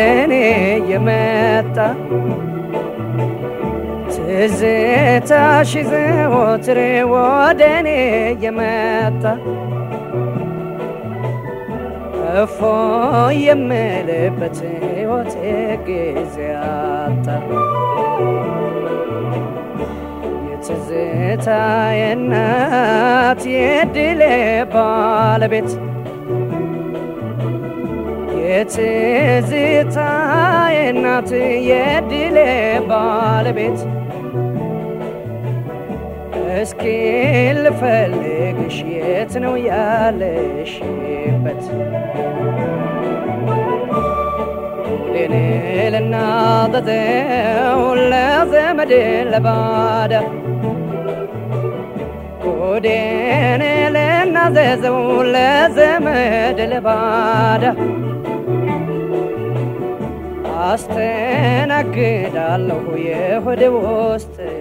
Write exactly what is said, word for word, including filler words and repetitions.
ወደኔ የመጣ ትዝታሽ ዘወትር ወደኔ የመጣ እፎ የምልበት ሕይወቴ ጊዜ አጣ የትዝታዬ እናት የድሌ ባለቤት የትዝታዬ እናት የድሌ ባለቤት እስኪ ልፈልግሽ የት ነው ያለሽበት ወዴኔ ልናዘዘው ለዘመድ ለባዳ ወዴኔ ልናዘዘው ለዘመድ ለባዳ አስተናግዳለሁ የሆድ ውስጥ